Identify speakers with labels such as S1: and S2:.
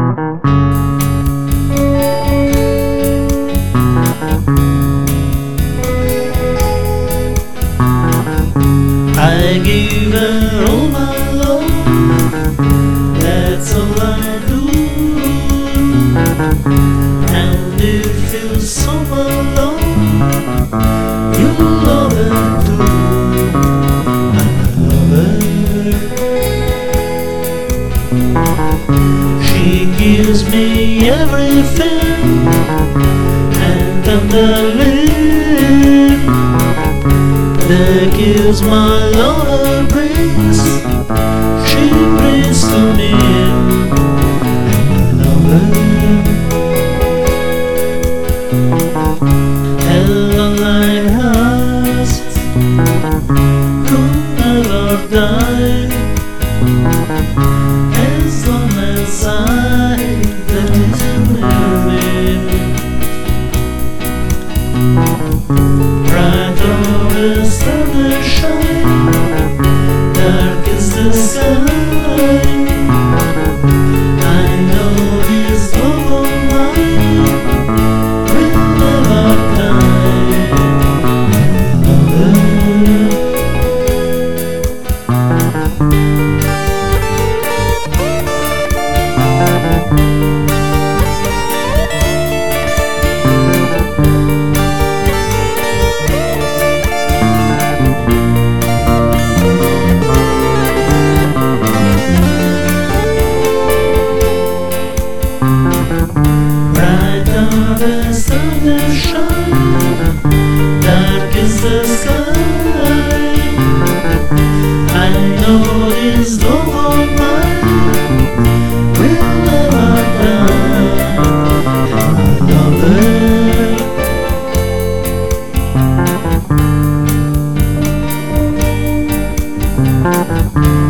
S1: I give her all my love, that's all I do. And it feels so alone, you love her too. I love her. She gives me everything, and tenderly that gives my love a breeze. She brings to me, and I love her. Hello, lighthouse, could never die as long as I that is near me. Bright over the sun shine, dark is the sky. I know this love of mine will never die. Bright on the sun shine, dark is the sky. I know this love of mine will never die. I love her.